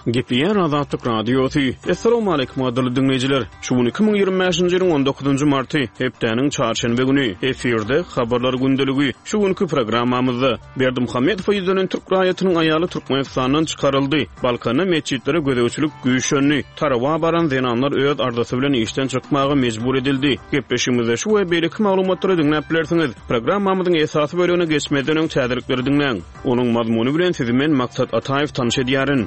Gepliyen Azatlyk Radiosu. Assalamu alaykum adly dinleyijiler. Şu 2025-nji ýylyň 19-njy marty hepdeniň çarşembe güni eferde habarlar gündeligi. Şu günkü programmamyzda Berdimuhammedow ýüzünen Türk raýatynyň aýaly Türkmenistanyň çykaryldy. Balkana meçitlere gödäwçilik güýçlenýär. Tarawa baran zenanlar öz ardasy bilen işden çykmagy mejbur edildi. Gepleşigimizde şu we beýleki maglumatlary dinläp bilersiňiz. Programmamyzyň esasy bölügine geçmeden öň täzirlikleri dinleň. Onuň mazmuny bilen sizi men Maksat Ataýew tanış edýärin.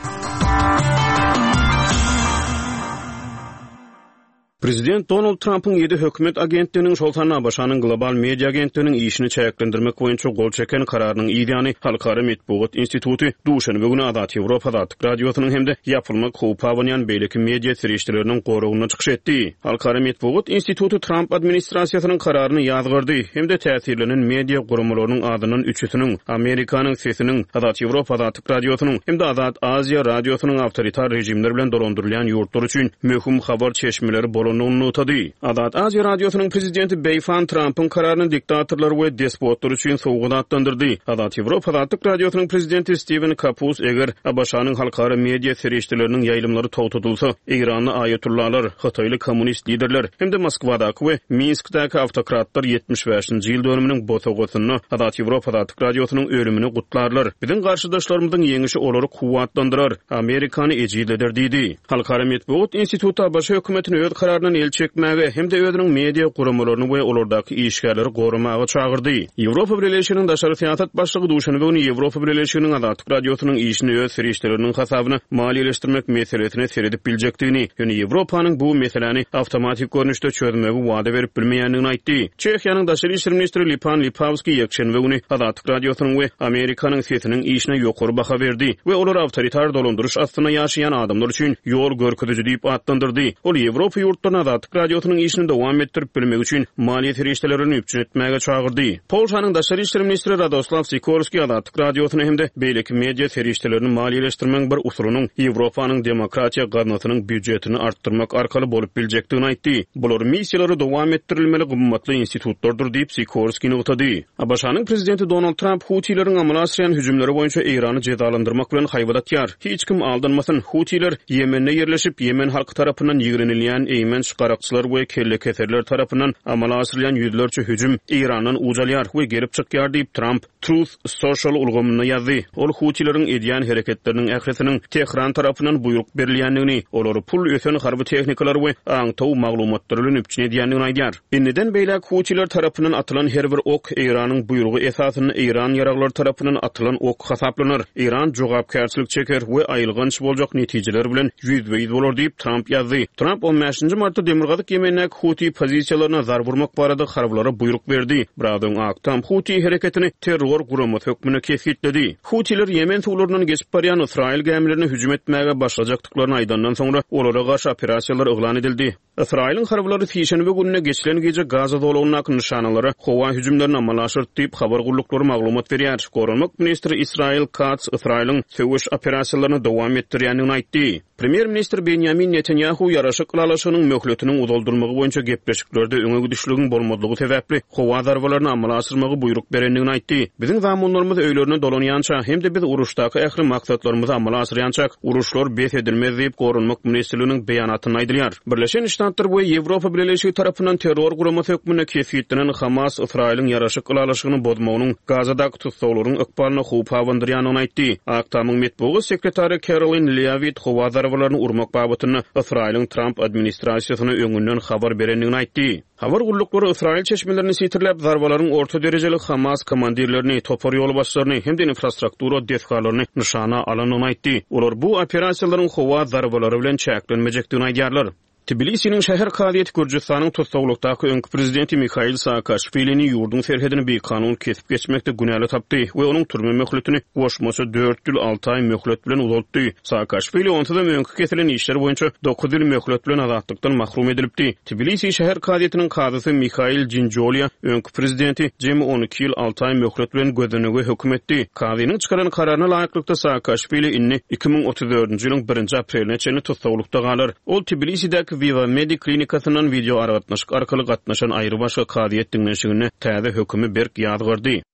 Prezident Donald Trump'ın 7 hökümet agentlerinin Şoltan Abaşanyň global media agentlerinin işini çäklendirmek boýunça gol çeken kararynyň ýa-ni Halkara Metbuat Instituty duşanby güni Azat Ýewropa Azatlyk Radiosynyň hemde ýapylmak howpa bolýan beýleki media serişçileriniň goragyna çykyş etdi. Halkara Metbuat Instituty Trump administrasiýasynyň kararyny ýazgyrdy hemde täsirlenen media gurumlarynyň adynyň üçüsiniň Amerikanyň sesiniň Azat Ýewropa Azatlyk Radiosynyň hemde Azat Aziýa Radiosynyň awtoritar rejimler bilen dolandyrylýan ýurtlar üçin möhüm habar çeşmeleri notady. Azat Aziýa Radiosynyň prezidenti Beyfan Trump'ın kararyny diktatorlar we despotlar üçin sowguda atlandyrdy. Azat Ýewropa Azatlyk Radiosynyň prezidenti Steven Kapus eger Abaşanyň halkara media serişçileriniň ýaýlymlary togtudylsa, Irany ayatullar, Hataýly kommunist liderler hemde Moskwadaky we Minskdäki awtokratlar 75-nji ýyl dönüminiň bosagosyny Azat Ýewropa Azatlyk Radiosynyň ölümini gutlarlar. Biziň garşydaşlarymyzyň ýeňişi olary kuwatlandyrar, Amerikany ejizleder diýdi. Halkara Metbuat Instituty Abaşa hökümetini öz kararından el çekmäge hemde özüniň media gurumlaryny we olardaky işgärleri gorumagy çagyrdy. Ýewropa Birleşiginiň daşary syýasat başlygy duşanyny we Ýewropa Birleşiginiň Azatlyk Radiosynyň işini öz serişçileriniň hasabyna maliýeleşdirmek meselesine seredip biljekdigini, ýöne Ýewropanyň bu meseleni awtomatik görnüşde çözmegi wada berip bilmeýändigini aýtdy. Çehiýanyň daşary işler ministri Lipan Lipavski ýekşenbe güni Azatlyk Radiosynyň we Amerikanyň sesiniň işine ýokary baha berdi we olar awtoritar dolandyryş astyna ýaşaýan adamlar üçin ýol görkeziji diýip atlandyrdy. Ol Ýewropa ýurtlaryna Azatlyk Radiosynyň işini dowam etdirip bilmek üçin maliýet serişçilerini üpçün etmäge çagyrdy. Polşanyň daşary işler ministri Radoslav Sikorski Azatlyk Radiosyny hemde beýleki media serişçilerini maliýeleşdirmek bir usulynyň Ýewropanyň demokratiýa gadnatynyň büdjetini artdyrmak arkaly bolup biljekdigini aýtdy. Bular missiýalary dowam etdirilmeli gymmatly institutlardyr diýip Sikorski notady. Abaşanyň prezidenti Donald Trump Hutileriň amala asýan hüjümleri boýunça Irany jezalandyrmak bilen haýbadatýar. Hiç kim aldanmasyn, Hutiler Ýemende ýerleşip Ýemen halky tarapyndan ýigrenilýän eýmen şykarakçylar we kelle keserler tarapyndan amala asyrylýan ýüzlerçe hüjüm Iranyň ujalýar we gerip çykýar diýip Trump Truth Social ulgamyna ýazdy. Ol Hutileriň edýän hereketleriniň ähresiniň Tehran tarapyndan buyruk berilýändigini, olary pul ösen harby tehnikalar we aňtaw maglumatlar bilen üpçün edýändigini aýdýar. Indi beýlek Hutiler tarapyndan atylan her bir ok Iranyň buyrugy esasyny Iran ýaraglary tarapyndan atylan ok hasaplanır. Iran jogapkärçilik çeker we aýylgynç boljak netijeler bilen ýüzbeýiz bolar diýip Trump ýazdy. Trump 15-nji martda Demirgazyk Ýemendäki Huti pozisiýalaryna zar vurmak barada harbylara buyruk berdi. Birazdan aktam Huti hereketini terror guramaty hökmüne kesgitledi. Hutiler Ýemen suwlaryndan geçip barýan Israil gemlerini hüjüm etmäge başlajakdyklaryny aýdandan soňra olara garşy operasiýalar eglan edildi. Israil'in harblary Şeýşenbe gününe geçilen gece Gaza dolagynyň nişanalary howa hüjümlerini amalaşyrt diýip habar guruluklary maglumat berýär. Gorunmak ministri Israil Katz Israil'in söwüş operasiýalaryny dowam etdirýändigini aýtdy. Premier minister Benjamin Netanyahu ýaraşyk kılalaşynyň möhletiniň udoldurmagy boýunça gepleşiklerde öňe gidişliginiň bolmadygy sebäpli howa zarbalaryny amala asyrmagy buyruk berendigini aýtdy. Biziň zamanlarymyz öýlerine dolanýança hemde biz uruşdaky ähli maksatlarymyzy amala asyrýança uruşlar bes edilmez diýip gorunmak ministrliginiň beýanatyny aýdylýar. Birleşen Ştatlar we Ýewropa Birleşigi tarapyndan terror guramaty hökmüne kesgitlenen Hamas Israil'in ýaraşyk kılalaşygyny bozmagynyň Gazadaky tutsawlaryň ykbalyny howpa bandyrýanyny aýtdy. Aktamyň metbugy sekretary Caroline Leavitt howa zarbalaryny urmak babatyny Israil'in Trump administrasiýasyna öňünden habar berendigini aýtdy. Habar guruluklary Israil çeşmelerini sitirläp zarbalaryň orta derejeli Hamas komandirlerini, topar ýol başlaryny hem de infrastruktura defgarlaryny nişana alanyny aýtdy. Olar bu operasiýalaryň howa zarbalary bilen çäklenmejekdigini aýdýarlar. Tbilisi'nin şäher kadiýeti Gürjistanyň tutsawlykdaky öňkü prezidenti Mikhail Saakashvili'ni ýurdun serhedini bir kanun kesip geçmekde günäli tapdy we onuň türme möhletini goşmasy 4 ýyl 6 aý möhlet bilen uzatdy. Saakashvili ontada öňkü kesilen işler boýunça 9 ýyl möhlet bilen azatlıkdan mahrum edilipdi. Tbilisi şäher kadiýetiniň kadysy Mikhail Jinjolya öňkü prezidenti jemi 12 ýyl 6 aý möhlet bilen gözlenige hökm etdi. Kadynyň çykaran kararyna laýyklykda Saakashvili inni 2034-nji ýylyň 1 apreline çenli tutsawlykda galar. Ol Tbilisi'däki Viva Medi klinikasyndan video aratnaşyk arkaly gatnaşan aýry başga kadiýet dinleşigine täze hökümi berk ýazgyrdy.